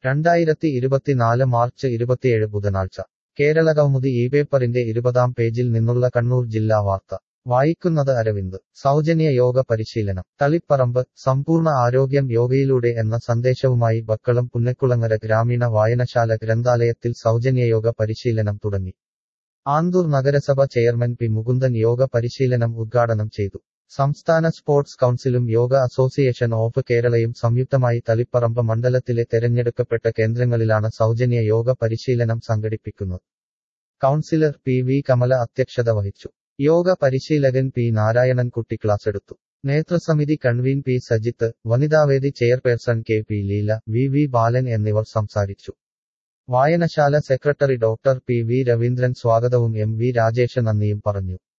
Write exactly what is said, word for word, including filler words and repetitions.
രണ്ടായിരത്തി ഇരുപത്തിനാല് മാർച്ച് ഇരുപത്തിയേഴ് ബുധനാഴ്ച കേരളകൗമുദി ഈ പേപ്പറിന്റെ ഇരുപതാം പേജിൽ നിന്നുള്ള കണ്ണൂർ ജില്ലാ വാർത്ത വായിക്കുന്നത് അരവിന്ദ് സൗജന്യ യോഗ പരിശീലനം തളിപ്പറമ്പ് സമ്പൂർണ്ണ ആരോഗ്യം യോഗയിലൂടെ എന്ന സന്ദേശവുമായി ബക്കളം പുന്നക്കുളങ്ങര ഗ്രാമീണ വായനശാല ഗ്രന്ഥാലയത്തിൽ സൗജന്യയോഗ പരിശീലനം തുടങ്ങി. ആന്തൂർ നഗരസഭ ചെയർമാൻ പി മുകുന്ദൻ യോഗ പരിശീലനം ഉദ്ഘാടനം ചെയ്തു. സംസ്ഥാന സ്പോർട്സ് കൗൺസിലും യോഗ അസോസിയേഷൻ ഓഫ് കേരളയും സംയുക്തമായി തളിപ്പറമ്പ് മണ്ഡലത്തിലെ തെരഞ്ഞെടുക്കപ്പെട്ട കേന്ദ്രങ്ങളിലാണ് സൗജന്യ യോഗ പരിശീലനം സംഘടിപ്പിക്കുന്നത്. കൗൺസിലർ പി വി കമല അധ്യക്ഷത വഹിച്ചു. യോഗ പരിശീലകൻ പി നാരായണൻകുട്ടി ക്ലാസെടുത്തു. നേതൃസമിതി കൺവീൻ പി സജിത്ത്, വനിതാവേദി chairperson K P Leela, V V Balan എന്നിവർ സംസാരിച്ചു. വായനശാല secretary doctor P V Raveendran സ്വാഗതവും എം വി രാജേഷ് നന്ദിയും പറഞ്ഞു.